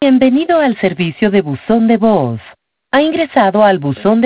Bienvenido al servicio de buzón de voz. Ha ingresado al buzón